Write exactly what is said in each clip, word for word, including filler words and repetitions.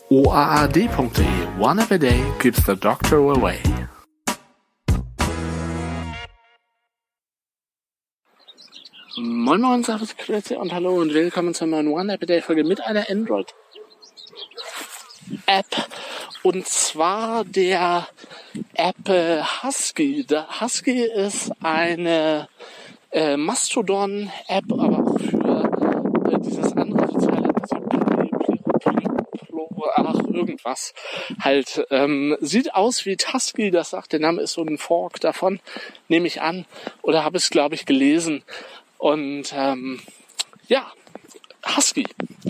o a a d punkt d e. One app a day keeps the doctor away. Moin Moin, Servus, Grüße und Hallo und willkommen zur neuen One App a Day Folge mit einer Android App, und zwar der App äh, Husky. Der Husky ist eine äh, Mastodon-App, aber auch für äh, dieses andere soziale ach irgendwas halt. Ähm, sieht aus wie Tusky, das sagt, der Name ist so ein Fork davon, nehme ich an, oder habe es, glaube ich, gelesen. Und ähm, ja, Husky.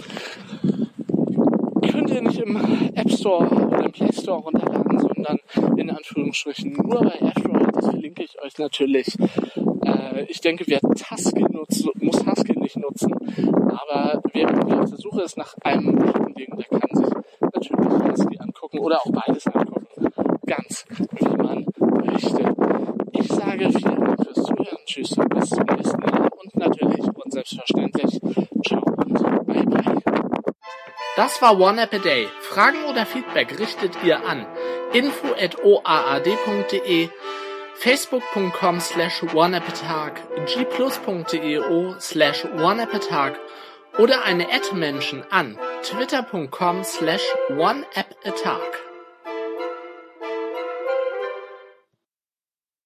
Könnt ihr nicht im App Store oder im Play Store runterladen, sondern in Anführungsstrichen nur bei Android. Das verlinke ich euch natürlich. Äh, ich denke, wer Husky nutzt, muss Husky nicht nutzen. Aber wer auf der Suche ist nach einem bestimmten Ding, der kann sich natürlich Husky angucken oder auch beides angucken. Ganz wie man möchte. Ich sage vielen Dank fürs Zuhören. Tschüss und bis zum nächsten Mal. Und natürlich und selbstverständlich ciao und bye bye. Das war One App a Day. Fragen oder Feedback richtet ihr an info at o a a d punkt d e, facebook punkt com slash one app a tag, g plus punkt d e o slash one app a tag oder eine Ad-Menschen an twitter punkt com slash one app a tag.